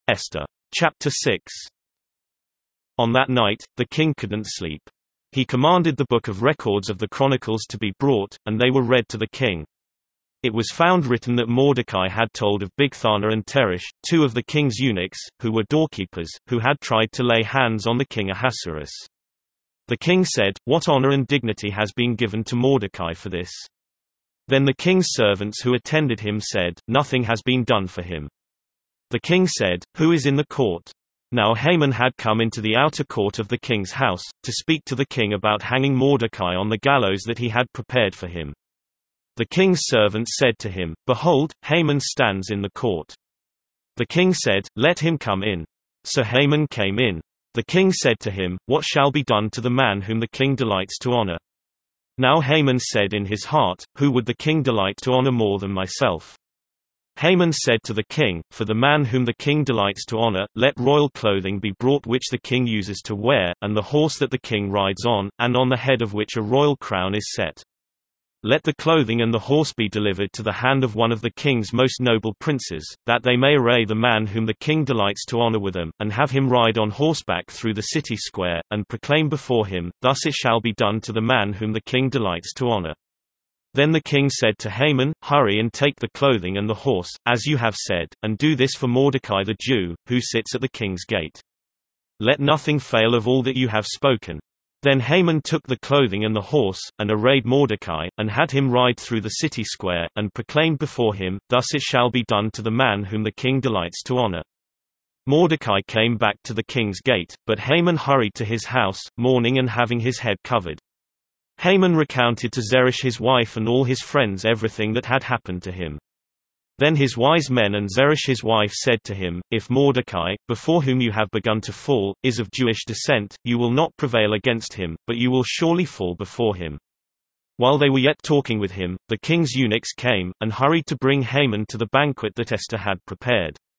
Esther. Chapter 6. On that night, the king couldn't sleep. He commanded the book of records of the Chronicles to be brought, and they were read to the king. It was found written that Mordecai had told of Bigthana and Teresh, two of the king's eunuchs, who were doorkeepers, who had tried to lay hands on the king Ahasuerus. The king said, "What honor and dignity has been given to Mordecai for this?" Then the king's servants who attended him said, "Nothing has been done for him." The king said, "Who is in the court?" Now Haman had come into the outer court of the king's house, to speak to the king about hanging Mordecai on the gallows that he had prepared for him. The king's servants said to him, "Behold, Haman stands in the court." The king said, "Let him come in." So Haman came in. The king said to him, "What shall be done to the man whom the king delights to honor?" Now Haman said in his heart, "Who would the king delight to honor more than myself?" Haman said to the king, "For the man whom the king delights to honor, let royal clothing be brought which the king uses to wear, and the horse that the king rides on, and on the head of which a royal crown is set. Let the clothing and the horse be delivered to the hand of one of the king's most noble princes, that they may array the man whom the king delights to honor with them, and have him ride on horseback through the city square, and proclaim before him, Thus it shall be done to the man whom the king delights to honor." Then the king said to Haman, "Hurry and take the clothing and the horse, as you have said, and do this for Mordecai the Jew, who sits at the king's gate. Let nothing fail of all that you have spoken." Then Haman took the clothing and the horse, and arrayed Mordecai, and had him ride through the city square, and proclaimed before him, Thus it shall be done to the man whom the king delights to honor. Mordecai came back to the king's gate, but Haman hurried to his house, mourning and having his head covered. Haman recounted to Zeresh his wife and all his friends everything that had happened to him. Then his wise men and Zeresh his wife said to him, "If Mordecai, before whom you have begun to fall, is of Jewish descent, you will not prevail against him, but you will surely fall before him." While they were yet talking with him, the king's eunuchs came, and hurried to bring Haman to the banquet that Esther had prepared.